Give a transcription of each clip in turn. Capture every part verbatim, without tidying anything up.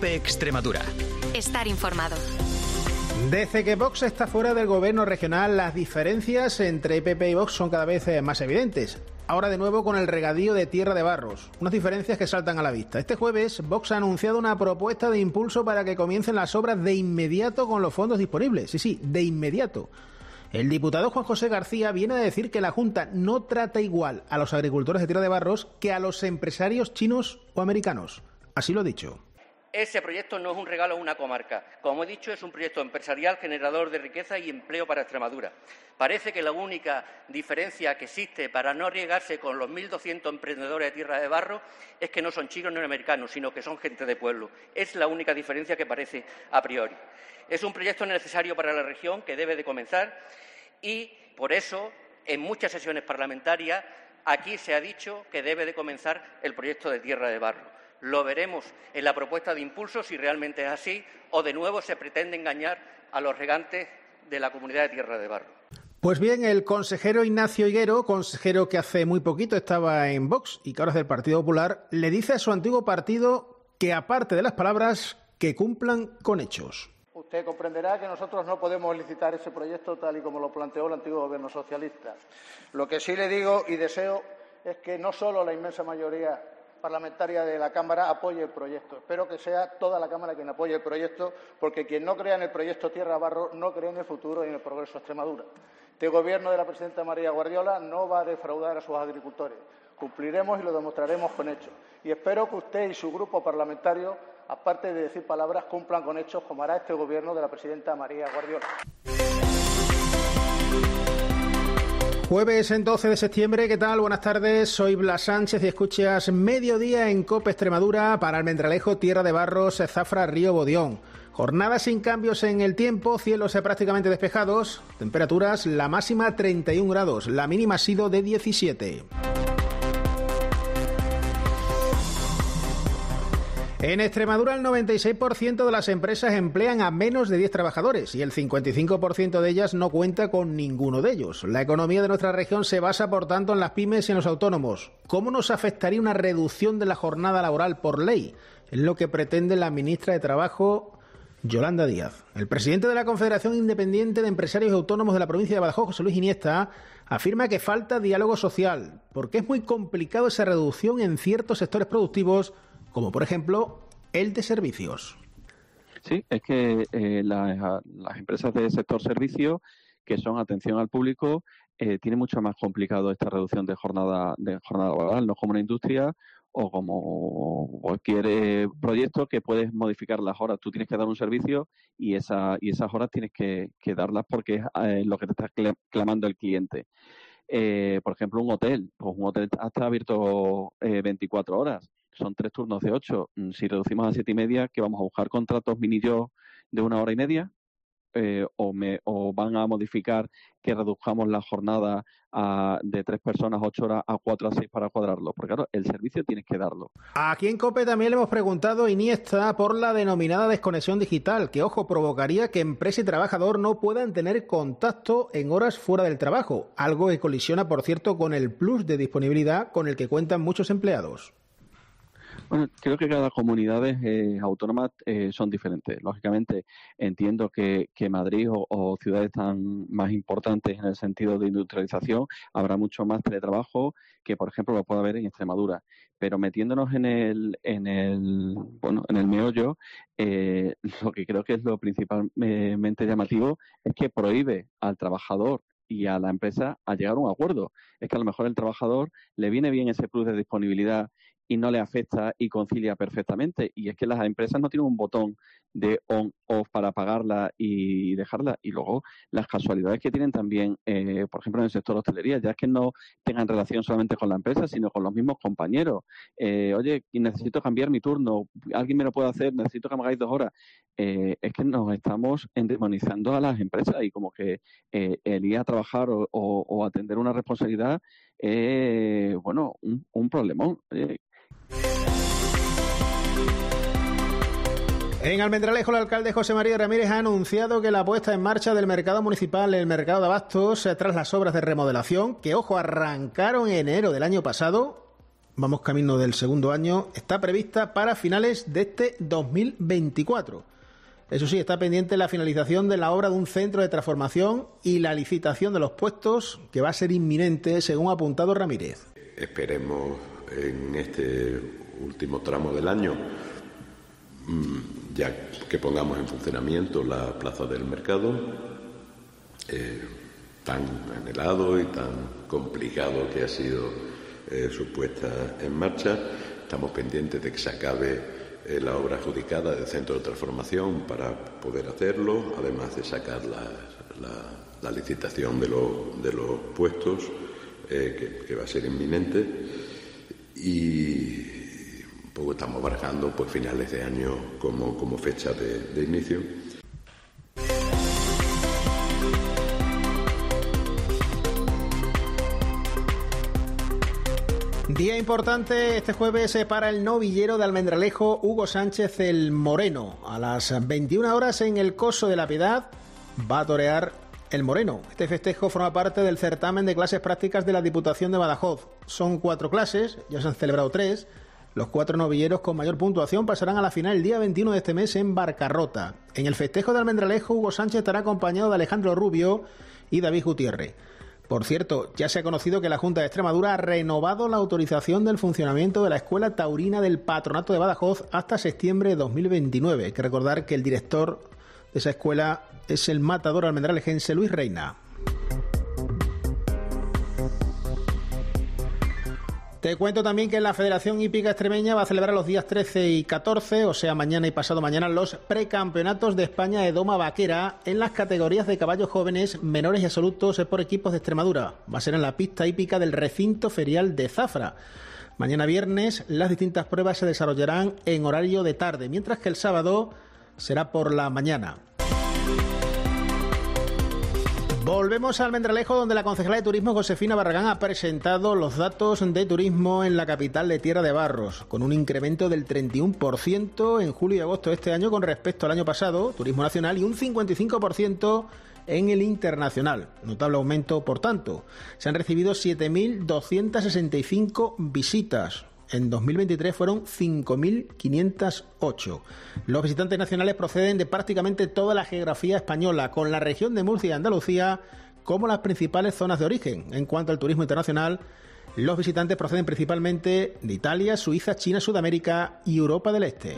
COPE Extremadura. Estar informado. Desde que Vox está fuera del gobierno regional, las diferencias entre P P y Vox son cada vez más evidentes. Ahora de nuevo con el regadío de Tierra de Barros, unas diferencias que saltan a la vista. Este jueves, Vox ha anunciado una propuesta de impulso para que comiencen las obras de inmediato con los fondos disponibles. Sí, sí, de inmediato. El diputado Juan José García viene a decir que la Junta no trata igual a los agricultores de Tierra de Barros que a los empresarios chinos o americanos. Así lo ha dicho. Ese proyecto no es un regalo a una comarca. Como he dicho, es un proyecto empresarial generador de riqueza y empleo para Extremadura. Parece que la única diferencia que existe para no arriesgarse con los mil doscientos emprendedores de Tierra de Barro es que no son chinos ni americanos, sino que son gente de pueblo. Es la única diferencia que parece a priori. Es un proyecto necesario para la región que debe de comenzar y, por eso, en muchas sesiones parlamentarias, aquí se ha dicho que debe de comenzar el proyecto de Tierra de Barro. Lo veremos en la propuesta de impulso si realmente es así o de nuevo se pretende engañar a los regantes de la comunidad de Tierra de Barro. Pues bien, el consejero Ignacio Higuero, consejero que hace muy poquito estaba en Vox y que ahora es del Partido Popular, le dice a su antiguo partido que, aparte de las palabras, que cumplan con hechos. Usted comprenderá que nosotros no podemos licitar ese proyecto tal y como lo planteó el antiguo gobierno socialista. Lo que sí le digo y deseo es que no solo la inmensa mayoría parlamentaria de la Cámara apoye el proyecto. Espero que sea toda la Cámara quien apoye el proyecto, porque quien no crea en el proyecto Tierra Barro no cree en el futuro y en el progreso de Extremadura. Este Gobierno de la presidenta María Guardiola no va a defraudar a sus agricultores. Cumpliremos y lo demostraremos con hechos. Y espero que usted y su grupo parlamentario, aparte de decir palabras, cumplan con hechos, como hará este Gobierno de la presidenta María Guardiola. Jueves doce de septiembre, ¿qué tal? Buenas tardes, soy Blas Sánchez y escuchas Mediodía en COPE Extremadura para Almendralejo, Tierra de Barros, Zafra, Río Bodión. Jornada sin cambios en el tiempo, cielos prácticamente despejados, temperaturas, la máxima treinta y un grados, la mínima ha sido de diecisiete. En Extremadura el noventa y seis por ciento de las empresas emplean a menos de diez trabajadores y el cincuenta y cinco por ciento de ellas no cuenta con ninguno de ellos. La economía de nuestra región se basa, por tanto, en las pymes y en los autónomos. ¿Cómo nos afectaría una reducción de la jornada laboral por ley? Es lo que pretende la ministra de Trabajo, Yolanda Díaz. El presidente de la Confederación Independiente de Empresarios y Autónomos de la provincia de Badajoz, José Luis Iniesta, afirma que falta diálogo social, porque es muy complicado esa reducción en ciertos sectores productivos, como por ejemplo el de servicios. Sí, es que eh, las, las empresas del sector servicio, que son atención al público, eh, tienen mucho más complicado esta reducción de jornada de jornada laboral, no como una industria o como cualquier eh, proyecto que puedes modificar las horas. Tú tienes que dar un servicio y esa y esas horas tienes que, que darlas porque es eh, lo que te está clamando el cliente. Eh, por ejemplo, un hotel, pues un hotel está abierto eh, veinticuatro horas. Son tres turnos de ocho. Si reducimos a siete y media, ¿qué vamos a buscar contratos minillos de una hora y media? Eh, o, me, ¿O van a modificar que reduzcamos la jornada a, de tres personas, ocho horas, a cuatro a seis para cuadrarlo? Porque claro, el servicio tienes que darlo. Aquí en COPE también le hemos preguntado a Iniesta por la denominada desconexión digital, que, ojo, provocaría que empresa y trabajador no puedan tener contacto en horas fuera del trabajo, algo que colisiona, por cierto, con el plus de disponibilidad con el que cuentan muchos empleados. Bueno, creo que cada comunidad eh, autónoma eh, son diferentes. Lógicamente, entiendo que, que Madrid o, o ciudades tan más importantes en el sentido de industrialización habrá mucho más teletrabajo que, por ejemplo, lo puede haber en Extremadura. Pero metiéndonos en el, en el, bueno, en el meollo, eh, lo que creo que es lo principalmente llamativo es que prohíbe al trabajador y a la empresa a llegar a un acuerdo. Es que a lo mejor el trabajador le viene bien ese plus de disponibilidad y no le afecta y concilia perfectamente. Y es que las empresas no tienen un botón de on-off para pagarla y dejarla. Y luego las casualidades que tienen también, eh, por ejemplo, en el sector hostelería, ya es que no tengan relación solamente con la empresa, sino con los mismos compañeros. Eh, oye, necesito cambiar mi turno, alguien me lo puede hacer, necesito que me hagáis dos horas. Eh, es que nos estamos endemonizando a las empresas y como que eh, el ir a trabajar o, o, o atender una responsabilidad es, eh, bueno, un, un problemón. Eh, En Almendralejo, el alcalde José María Ramírez ha anunciado que la puesta en marcha del mercado municipal, el mercado de abastos, tras las obras de remodelación, que, ojo, arrancaron en enero del año pasado, vamos camino del segundo año, está prevista para finales de este dos mil veinticuatro. Eso sí, está pendiente la finalización de la obra de un centro de transformación y la licitación de los puestos, que va a ser inminente, según ha apuntado Ramírez. Esperemos en este último tramo del año ya que pongamos en funcionamiento la plaza del mercado, eh, tan anhelado y tan complicado que ha sido eh, su puesta en marcha. Estamos pendientes de que se acabe eh, la obra adjudicada del centro de transformación para poder hacerlo, además de sacar la, la, la licitación de, lo, de los puestos, eh, que, que va a ser inminente. Y un poco estamos barajando pues finales de año como, como fecha de, de inicio. Día importante este jueves para el novillero de Almendralejo, Hugo Sánchez el Moreno. A las veintiuna horas en el Coso de la Piedad va a torear el Moreno. Este festejo forma parte del certamen de clases prácticas de la Diputación de Badajoz. Son cuatro clases, ya se han celebrado tres. Los cuatro novilleros con mayor puntuación pasarán a la final el día veintiuno de este mes en Barcarrota. En el festejo de Almendralejo, Hugo Sánchez estará acompañado de Alejandro Rubio y David Gutiérrez. Por cierto, ya se ha conocido que la Junta de Extremadura ha renovado la autorización del funcionamiento de la Escuela Taurina del Patronato de Badajoz hasta septiembre de dos mil veintinueve. Hay que recordar que el director de esa escuela es el matador almendralejense Luis Reina. Te cuento también que la Federación Hípica Extremeña va a celebrar los días trece y catorce, o sea, mañana y pasado mañana, los precampeonatos de España de doma vaquera en las categorías de caballos jóvenes, menores y absolutos por equipos de Extremadura. Va a ser en la pista hípica del recinto ferial de Zafra. Mañana viernes las distintas pruebas se desarrollarán en horario de tarde, mientras que el sábado será por la mañana. Volvemos a Almendralejo, donde la concejala de Turismo, Josefina Barragán, ha presentado los datos de turismo en la capital de Tierra de Barros, con un incremento del treinta y uno por ciento en julio y agosto de este año con respecto al año pasado, turismo nacional, y un cincuenta y cinco por ciento en el internacional. Notable aumento, por tanto. Se han recibido siete mil doscientas sesenta y cinco visitas. En dos mil veintitrés fueron cinco mil quinientos ocho. Los visitantes nacionales proceden de prácticamente toda la geografía española, con la región de Murcia y Andalucía como las principales zonas de origen. En cuanto al turismo internacional, los visitantes proceden principalmente de Italia, Suiza, China, Sudamérica y Europa del Este.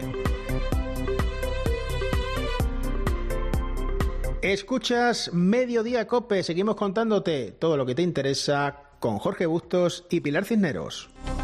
Escuchas Mediodía Cope. Seguimos contándote todo lo que te interesa con Jorge Bustos y Pilar Cisneros.